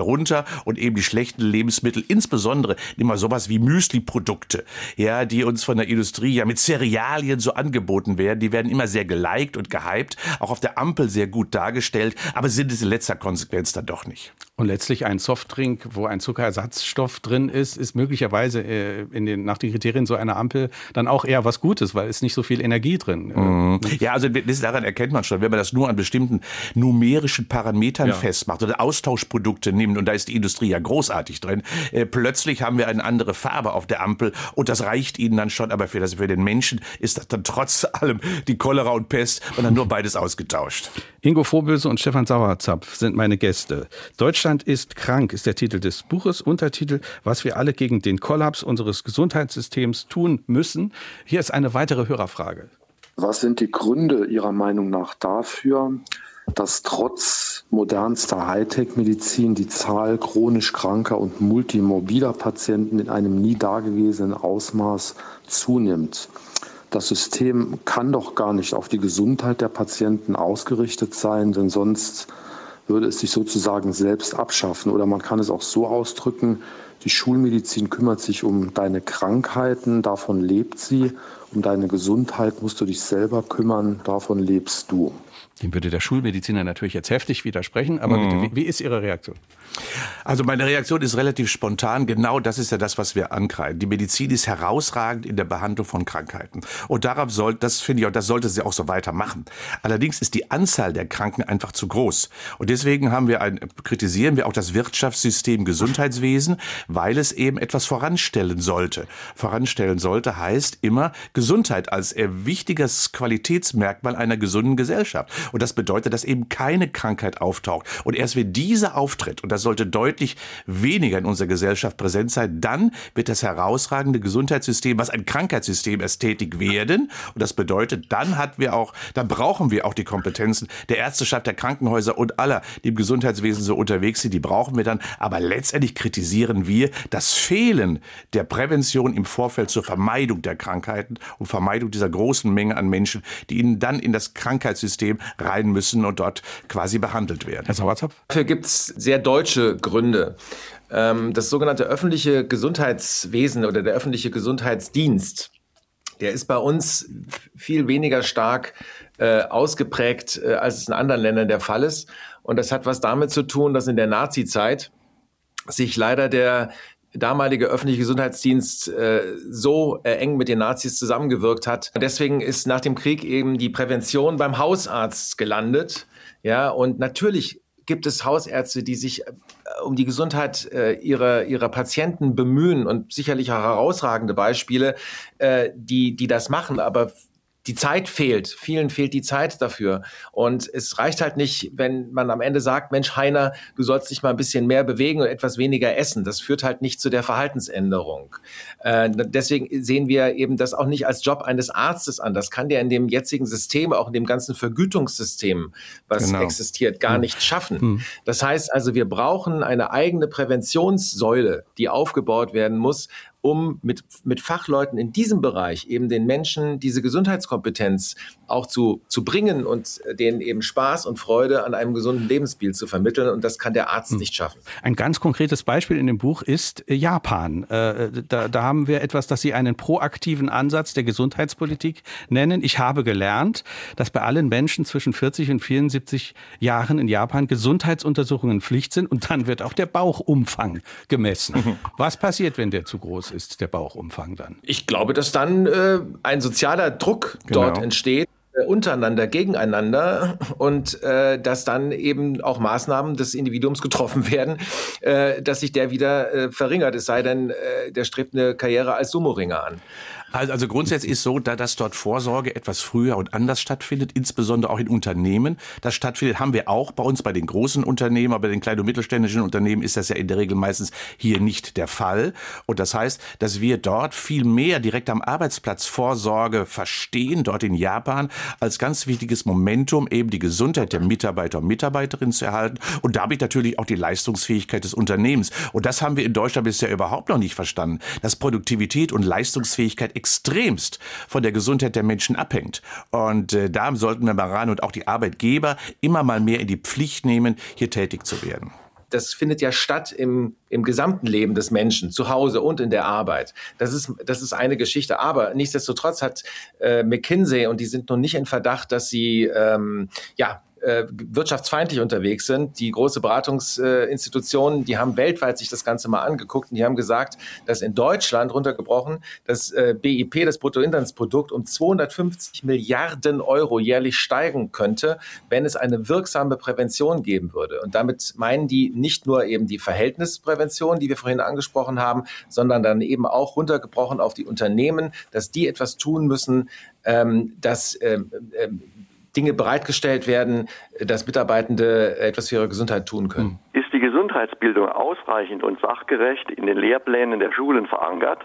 runter und eben die schlechten Lebensmittel, insbesondere immer sowas wie Müsli-Produkte, ja, die uns von der Industrie ja mit Cerealien so angeboten werden, die werden immer sehr geliked und gehypt, auch auf der Ampel sehr gut dargestellt, aber sind es in letzter Konsequenz dann doch nicht. Und letztlich ein Softdrink, wo ein Zuckerersatzstoff drin ist, ist möglicherweise äh, in den, nach den Kriterien so einer Ampel dann auch eher was Gutes, weil es nicht so viel Energie drin. Mhm. Ja, also das, daran erkennt man schon, wenn man das nur an bestimmten numerischen Parametern ja. festmacht oder Austauschprodukte nimmt, und da ist die Industrie ja großartig drin, äh, plötzlich haben wir eine andere Farbe auf der Ampel und das reicht ihnen dann schon, aber für, das, für den Menschen ist das dann trotz allem die Cholera und Pest und dann nur beides ausgetauscht. Ingo Vorböse und Stefan Sauerzapf sind meine Gäste. Deutschland ist krank, ist der Titel des Buches. Untertitel, was wir alle gegen den Kollaps unseres Gesundheitssystems tun müssen. Hier ist eine weitere Hörerfrage. Was sind die Gründe Ihrer Meinung nach dafür, dass trotz modernster Hightech-Medizin die Zahl chronisch kranker und multimorbider Patienten in einem nie dagewesenen Ausmaß zunimmt? Das System kann doch gar nicht auf die Gesundheit der Patienten ausgerichtet sein, denn sonst würde es sich sozusagen selbst abschaffen. Oder man kann es auch so ausdrücken, die Schulmedizin kümmert sich um deine Krankheiten, davon lebt sie. Um deine Gesundheit musst du dich selber kümmern, davon lebst du. Dem würde der Schulmediziner natürlich jetzt heftig widersprechen, aber bitte, wie, wie ist Ihre Reaktion? Also meine Reaktion ist relativ spontan. Genau das ist ja das, was wir ankreiden. Die Medizin ist herausragend in der Behandlung von Krankheiten. Und darauf soll, das finde ich, und das sollte sie auch so weitermachen. Allerdings ist die Anzahl der Kranken einfach zu groß. Und deswegen haben wir ein, kritisieren wir auch das Wirtschaftssystem Gesundheitswesen, weil es eben etwas voranstellen sollte. Voranstellen sollte heißt immer Gesundheit als wichtiges Qualitätsmerkmal einer gesunden Gesellschaft. Und das bedeutet, dass eben keine Krankheit auftaucht. Und erst wenn diese auftritt, und das sollte deutlich weniger in unserer Gesellschaft präsent sein, dann wird das herausragende Gesundheitssystem, was ein Krankheitssystem erst tätig werden. Und das bedeutet, dann hat wir auch, dann brauchen wir auch die Kompetenzen der Ärzteschaft, der Krankenhäuser und aller, die im Gesundheitswesen so unterwegs sind, die brauchen wir dann. Aber letztendlich kritisieren wir das Fehlen der Prävention im Vorfeld zur Vermeidung der Krankheiten und Vermeidung dieser großen Menge an Menschen, die ihnen dann in das Krankheitssystem rein müssen und dort quasi behandelt werden. Herr Sauerzapf? Dafür gibt es sehr deutsche Gründe. Das sogenannte öffentliche Gesundheitswesen oder der öffentliche Gesundheitsdienst, der ist bei uns viel weniger stark äh, ausgeprägt, äh, als es in anderen Ländern der Fall ist. Und das hat was damit zu tun, dass in der Nazi-Zeit sich leider der damalige öffentliche Gesundheitsdienst äh, so äh, eng mit den Nazis zusammengewirkt hat. Deswegen ist nach dem Krieg eben die Prävention beim Hausarzt gelandet. Ja, und natürlich gibt es Hausärzte, die sich äh, um die Gesundheit äh, ihrer, ihrer Patienten bemühen und sicherlich auch herausragende Beispiele, äh, die, die das machen, aber die Zeit fehlt. Vielen fehlt die Zeit dafür. Und es reicht halt nicht, wenn man am Ende sagt, Mensch, Heiner, du sollst dich mal ein bisschen mehr bewegen und etwas weniger essen. Das führt halt nicht zu der Verhaltensänderung. Äh, deswegen sehen wir eben das auch nicht als Job eines Arztes an. Das kann der in dem jetzigen System, auch in dem ganzen Vergütungssystem, was genau. existiert, gar nicht schaffen. Hm. Das heißt also, wir brauchen eine eigene Präventionssäule, die aufgebaut werden muss, um mit, mit Fachleuten in diesem Bereich eben den Menschen diese Gesundheitskompetenz auch zu, zu bringen und denen eben Spaß und Freude an einem gesunden Lebensstil zu vermitteln. Und das kann der Arzt hm. nicht schaffen. Ein ganz konkretes Beispiel in dem Buch ist Japan. Äh, da, da haben wir etwas, das Sie einen proaktiven Ansatz der Gesundheitspolitik nennen. Ich habe gelernt, dass bei allen Menschen zwischen vierzig und vierundsiebzig Jahren in Japan Gesundheitsuntersuchungen Pflicht sind und dann wird auch der Bauchumfang gemessen. Mhm. Was passiert, wenn der zu groß ist? Ist der Bauchumfang dann? Ich glaube, dass dann äh, ein sozialer Druck genau. dort entsteht, äh, untereinander, gegeneinander und äh, dass dann eben auch Maßnahmen des Individuums getroffen werden, äh, dass sich der wieder äh, verringert, es sei denn, äh, der strebt eine Karriere als Sumo-Ringer an. Also, also grundsätzlich ist so, da dass dort Vorsorge etwas früher und anders stattfindet, insbesondere auch in Unternehmen. Das stattfindet, haben wir auch bei uns, bei den großen Unternehmen, aber bei den kleinen und mittelständischen Unternehmen ist das ja in der Regel meistens hier nicht der Fall. Und das heißt, dass wir dort viel mehr direkt am Arbeitsplatz Vorsorge verstehen, dort in Japan, als ganz wichtiges Momentum, eben die Gesundheit der Mitarbeiter und Mitarbeiterinnen zu erhalten und damit natürlich auch die Leistungsfähigkeit des Unternehmens. Und das haben wir in Deutschland bisher überhaupt noch nicht verstanden, dass Produktivität und Leistungsfähigkeit extremst von der Gesundheit der Menschen abhängt. Und äh, da sollten wir mal ran und auch die Arbeitgeber immer mal mehr in die Pflicht nehmen, hier tätig zu werden. das findet ja statt im, im gesamten Leben des Menschen, zu Hause und in der Arbeit. Das ist, das ist eine Geschichte. Aber nichtsdestotrotz hat äh, McKinsey, und die sind nun nicht in Verdacht, dass sie ähm, ja äh, wirtschaftsfeindlich unterwegs sind. Die große Beratungsinstitutionen, äh, die haben weltweit sich das Ganze mal angeguckt und die haben gesagt, dass in Deutschland runtergebrochen das äh, B I P, das Bruttoinlandsprodukt, um zweihundertfünfzig Milliarden Euro jährlich steigen könnte, wenn es eine wirksame Prävention geben würde. Und damit meinen die nicht nur eben die Verhältnisprävention, die wir vorhin angesprochen haben, sondern dann eben auch runtergebrochen auf die Unternehmen, dass die etwas tun müssen, ähm, dass ähm, ähm, Dinge bereitgestellt werden, dass Mitarbeitende etwas für ihre Gesundheit tun können. Ist die Gesundheitsbildung ausreichend und sachgerecht in den Lehrplänen der Schulen verankert,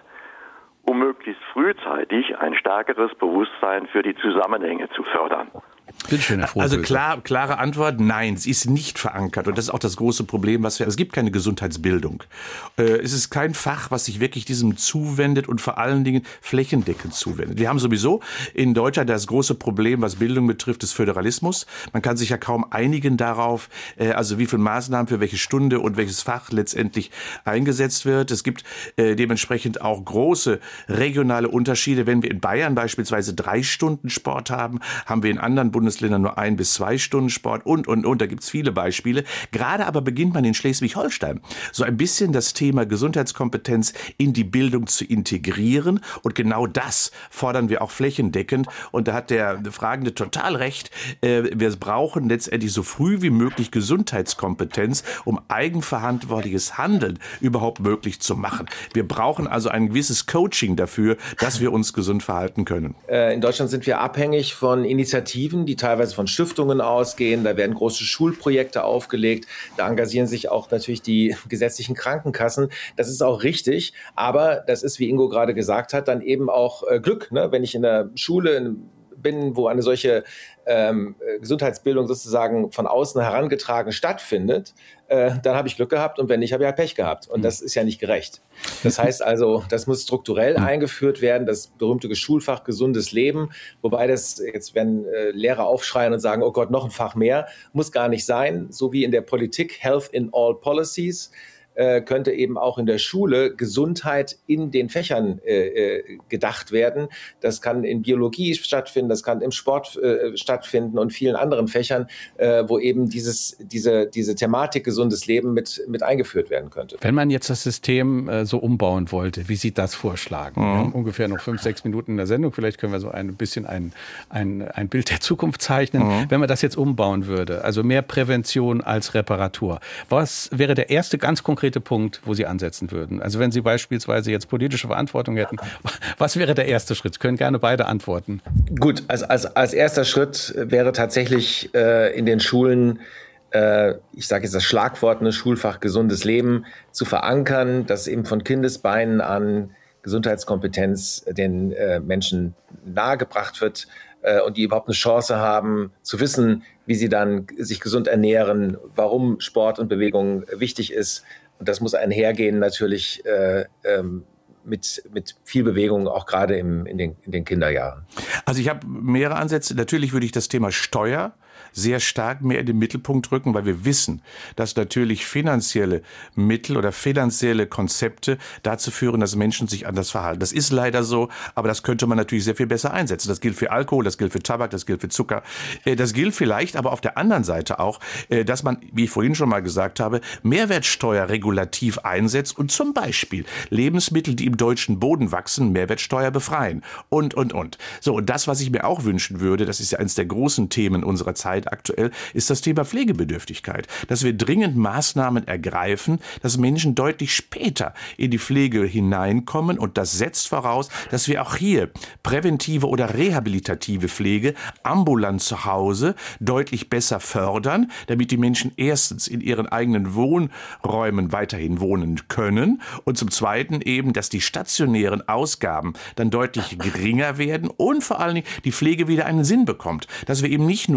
um möglichst frühzeitig ein stärkeres Bewusstsein für die Zusammenhänge zu fördern? Bitte schön, Herr Also klar, klare Antwort, nein, sie ist nicht verankert. Und das ist auch das große Problem, was wir, es gibt keine Gesundheitsbildung. Äh, es ist kein Fach, was sich wirklich diesem zuwendet und vor allen Dingen flächendeckend zuwendet. Wir haben sowieso in Deutschland das große Problem, was Bildung betrifft, des Föderalismus. Man kann sich ja kaum einigen darauf, äh, also wie viele Maßnahmen für welche Stunde und welches Fach letztendlich eingesetzt wird. Es gibt äh, dementsprechend auch große regionale Unterschiede. Wenn wir in Bayern beispielsweise drei Stunden Sport haben, haben wir in anderen Bundesländern nur ein bis zwei Stunden Sport und, und, und. Da gibt's viele Beispiele. Gerade aber beginnt man in Schleswig-Holstein so ein bisschen das Thema Gesundheitskompetenz in die Bildung zu integrieren. Und genau das fordern wir auch flächendeckend. Und da hat der Fragende total recht. Wir brauchen letztendlich so früh wie möglich Gesundheitskompetenz, um eigenverantwortliches Handeln überhaupt möglich zu machen. Wir brauchen also ein gewisses Coaching dafür, dass wir uns gesund verhalten können. In Deutschland sind wir abhängig von Initiativen, die teilweise von Stiftungen ausgehen. Da werden große Schulprojekte aufgelegt. Da engagieren sich auch natürlich die gesetzlichen Krankenkassen. Das ist auch richtig. Aber das ist, wie Ingo gerade gesagt hat, dann eben auch äh, Glück. Ne? Wenn ich in der Schule bin, wo eine solche ähm, Gesundheitsbildung sozusagen von außen herangetragen stattfindet, äh, dann habe ich Glück gehabt und wenn nicht, habe ich halt Pech gehabt. Und das ist ja nicht gerecht. Das heißt also, das muss strukturell eingeführt werden, das berühmte Schulfach gesundes Leben, wobei das jetzt, wenn äh, Lehrer aufschreien und sagen, oh Gott, noch ein Fach mehr, muss gar nicht sein, so wie in der Politik Health in all Policies, äh, könnte eben auch in der Schule Gesundheit in den Fächern äh, gedacht werden. Das kann in Biologie stattfinden, das kann im Sport äh, stattfinden und vielen anderen Fächern, äh, wo eben dieses, diese, diese Thematik gesundes Leben mit, mit eingeführt werden könnte. Wenn man jetzt das System äh, so umbauen wollte, wie sieht das vorschlagen? Mhm. Wir haben ungefähr noch fünf, sechs Minuten in der Sendung. Vielleicht können wir so ein bisschen ein, ein, ein Bild der Zukunft zeichnen. Mhm. Wenn man das jetzt umbauen würde, also mehr Prävention als Reparatur, was wäre der erste ganz konkrete Punkt, wo Sie ansetzen würden? Also wenn Sie beispielsweise jetzt politische Verantwortung hätten, was wäre der erste Schritt? Sie können gerne beide antworten. Gut, als, als, als erster Schritt wäre tatsächlich äh, in den Schulen, äh, ich sage jetzt das Schlagwort, ne, Schulfach gesundes Leben, zu verankern, dass eben von Kindesbeinen an Gesundheitskompetenz den äh, Menschen nahegebracht wird äh, und die überhaupt eine Chance haben, zu wissen, wie sie dann sich gesund ernähren, warum Sport und Bewegung wichtig ist. Und das muss einhergehen natürlich äh, ähm, mit, mit viel Bewegung, auch gerade im, in, den, in den Kinderjahren. Also ich habe mehrere Ansätze. Natürlich würde ich das Thema Steuer sehr stark mehr in den Mittelpunkt rücken, weil wir wissen, dass natürlich finanzielle Mittel oder finanzielle Konzepte dazu führen, dass Menschen sich anders verhalten. Das ist leider so, aber das könnte man natürlich sehr viel besser einsetzen. Das gilt für Alkohol, das gilt für Tabak, das gilt für Zucker. Das gilt vielleicht aber auf der anderen Seite auch, dass man, wie ich vorhin schon mal gesagt habe, Mehrwertsteuer regulativ einsetzt und zum Beispiel Lebensmittel, die im deutschen Boden wachsen, Mehrwertsteuer befreien und, und, und. So, und das, was ich mir auch wünschen würde, das ist ja eines der großen Themen unserer Zeit aktuell, ist das Thema Pflegebedürftigkeit. Dass wir dringend Maßnahmen ergreifen, dass Menschen deutlich später in die Pflege hineinkommen und das setzt voraus, dass wir auch hier präventive oder rehabilitative Pflege ambulant zu Hause deutlich besser fördern, damit die Menschen erstens in ihren eigenen Wohnräumen weiterhin wohnen können und zum Zweiten eben, dass die stationären Ausgaben dann deutlich geringer werden und vor allen Dingen die Pflege wieder einen Sinn bekommt. Dass wir eben nicht nur degressiv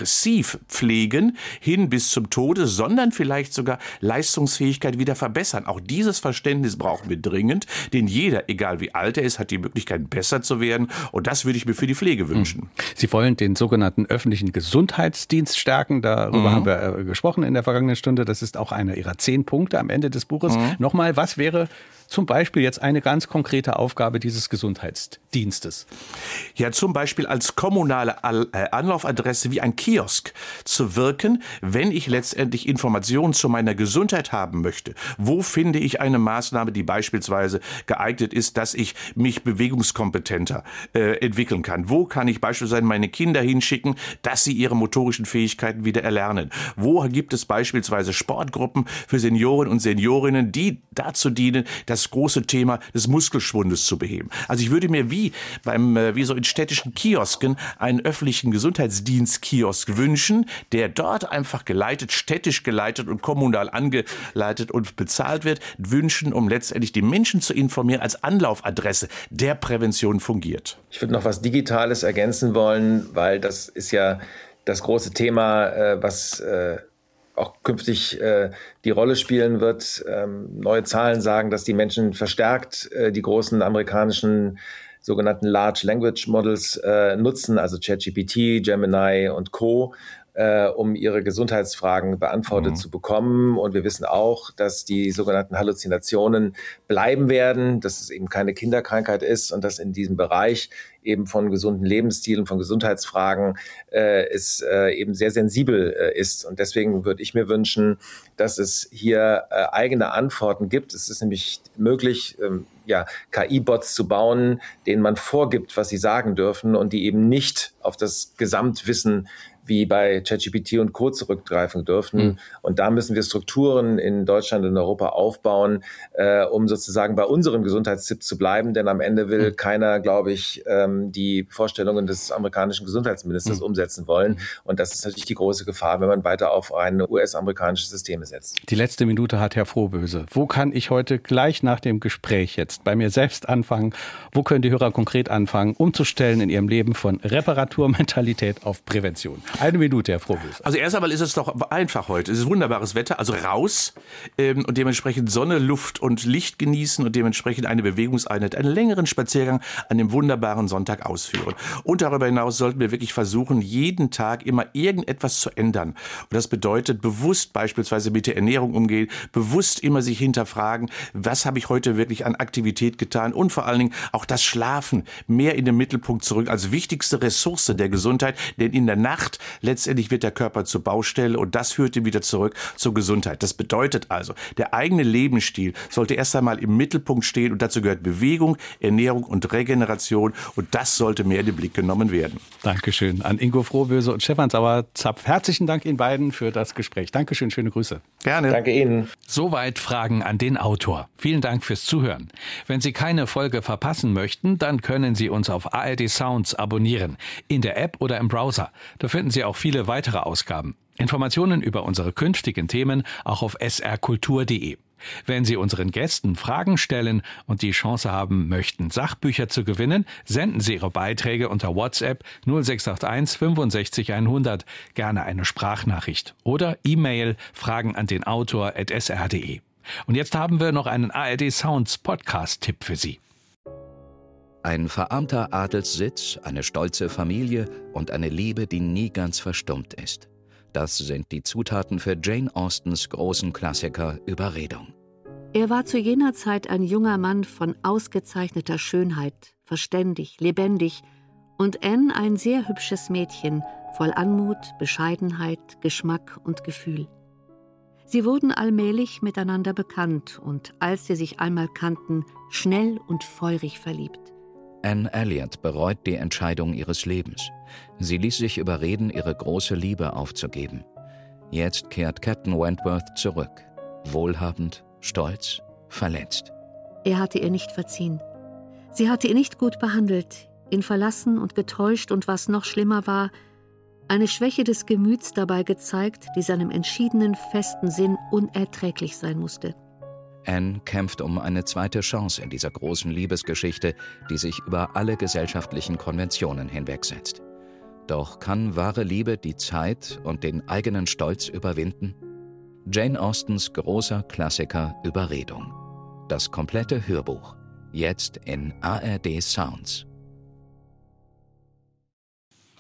progressiv pflegen, hin bis zum Tode, sondern vielleicht sogar Leistungsfähigkeit wieder verbessern. Auch dieses Verständnis brauchen wir dringend, denn jeder, egal wie alt er ist, hat die Möglichkeit, besser zu werden. Und das würde ich mir für die Pflege wünschen. Sie wollen den sogenannten öffentlichen Gesundheitsdienst stärken. Darüber mhm. haben wir äh, gesprochen in der vergangenen Stunde. Das ist auch einer Ihrer zehn Punkte am Ende des Buches. Mhm. Nochmal, was wäre zum Beispiel jetzt eine ganz konkrete Aufgabe dieses Gesundheitsdienstes? Ja, zum Beispiel als kommunale Anlaufadresse wie ein Kiosk zu wirken, wenn ich letztendlich Informationen zu meiner Gesundheit haben möchte. Wo finde ich eine Maßnahme, die beispielsweise geeignet ist, dass ich mich bewegungskompetenter äh, entwickeln kann? Wo kann ich beispielsweise meine Kinder hinschicken, dass sie ihre motorischen Fähigkeiten wieder erlernen? Wo gibt es beispielsweise Sportgruppen für Senioren und Seniorinnen, die dazu dienen, dass das große Thema des Muskelschwundes zu beheben. Also ich würde mir wie beim wie so in städtischen Kiosken einen öffentlichen Gesundheitsdienstkiosk wünschen, der dort einfach geleitet, städtisch geleitet und kommunal angeleitet und bezahlt wird, wünschen, um letztendlich die Menschen zu informieren, als Anlaufadresse der Prävention fungiert. Ich würde noch was Digitales ergänzen wollen, weil das ist ja das große Thema, äh, was äh, auch künftig äh, die Rolle spielen wird. Ähm, neue Zahlen sagen, dass die Menschen verstärkt äh, die großen amerikanischen sogenannten Large Language Models äh, nutzen, also ChatGPT, Gemini und Co., äh, um ihre Gesundheitsfragen beantwortet mhm. zu bekommen. Und wir wissen auch, dass die sogenannten Halluzinationen bleiben werden, dass es eben keine Kinderkrankheit ist und dass in diesem Bereich eben von gesunden Lebensstilen, von Gesundheitsfragen äh, es äh, eben sehr sensibel äh, ist. Und deswegen würde ich mir wünschen, dass es hier äh, eigene Antworten gibt. Es ist nämlich möglich, ähm, ja, K I-Bots zu bauen, denen man vorgibt, was sie sagen dürfen und die eben nicht auf das Gesamtwissen wie bei ChatGPT und Co. zurückgreifen dürfen. Mhm. Und da müssen wir Strukturen in Deutschland und Europa aufbauen, äh, um sozusagen bei unseren Gesundheitstipps zu bleiben. Denn am Ende will mhm. keiner, glaube ich, ähm, die Vorstellungen des amerikanischen Gesundheitsministers mhm. umsetzen wollen. Und das ist natürlich die große Gefahr, wenn man weiter auf ein U S-amerikanische Systeme setzt. Die letzte Minute hat Herr Frohböse. Wo kann ich heute gleich nach dem Gespräch jetzt bei mir selbst anfangen? Wo können die Hörer konkret anfangen, umzustellen in ihrem Leben von Reparaturmentalität auf Prävention? Eine Minute, Herr Frohböse. Also erst einmal ist es doch einfach heute. Es ist wunderbares Wetter, also raus ähm, und dementsprechend Sonne, Luft und Licht genießen und dementsprechend eine Bewegungseinheit, einen längeren Spaziergang an dem wunderbaren Sonntag ausführen. Und darüber hinaus sollten wir wirklich versuchen, jeden Tag immer irgendetwas zu ändern. Und das bedeutet, bewusst beispielsweise mit der Ernährung umgehen, bewusst immer sich hinterfragen, was habe ich heute wirklich an Aktivität getan und vor allen Dingen auch das Schlafen mehr in den Mittelpunkt zurück als wichtigste Ressource der Gesundheit, denn in der Nacht letztendlich wird der Körper zur Baustelle und das führt ihn wieder zurück zur Gesundheit. Das bedeutet also, der eigene Lebensstil sollte erst einmal im Mittelpunkt stehen und dazu gehört Bewegung, Ernährung und Regeneration und das sollte mehr in den Blick genommen werden. Dankeschön an Ingo Frohböse und Stefan Sauer-Zapf. Herzlichen Dank Ihnen beiden für das Gespräch. Dankeschön, schöne Grüße. Gerne. Danke Ihnen. Soweit Fragen an den Autor. Vielen Dank fürs Zuhören. Wenn Sie keine Folge verpassen möchten, dann können Sie uns auf A R D Sounds abonnieren, in der App oder im Browser. Da finden Sie auch viele weitere Ausgaben. Informationen über unsere künftigen Themen auch auf s r kultur punkt d e. Wenn Sie unseren Gästen Fragen stellen und die Chance haben möchten, Sachbücher zu gewinnen, senden Sie Ihre Beiträge unter WhatsApp null sechs acht eins fünfundsechzig hundert, gerne eine Sprachnachricht oder E-Mail fragen an den Autor at s r punkt d e. Und jetzt haben wir noch einen A R D Sounds Podcast-Tipp für Sie. Ein verarmter Adelssitz, eine stolze Familie und eine Liebe, die nie ganz verstummt ist. Das sind die Zutaten für Jane Austens großen Klassiker Überredung. Er war zu jener Zeit ein junger Mann von ausgezeichneter Schönheit, verständig, lebendig und Anne ein sehr hübsches Mädchen, voll Anmut, Bescheidenheit, Geschmack und Gefühl. Sie wurden allmählich miteinander bekannt und als sie sich einmal kannten, schnell und feurig verliebt. Anne Elliot bereut die Entscheidung ihres Lebens. Sie ließ sich überreden, ihre große Liebe aufzugeben. Jetzt kehrt Captain Wentworth zurück. Wohlhabend, stolz, verletzt. Er hatte ihr nicht verziehen. Sie hatte ihn nicht gut behandelt, ihn verlassen und getäuscht und was noch schlimmer war, eine Schwäche des Gemüts dabei gezeigt, die seinem entschiedenen, festen Sinn unerträglich sein musste. Anne kämpft um eine zweite Chance in dieser großen Liebesgeschichte, die sich über alle gesellschaftlichen Konventionen hinwegsetzt. Doch kann wahre Liebe die Zeit und den eigenen Stolz überwinden? Jane Austens großer Klassiker Überredung. Das komplette Hörbuch. Jetzt in A R D Sounds.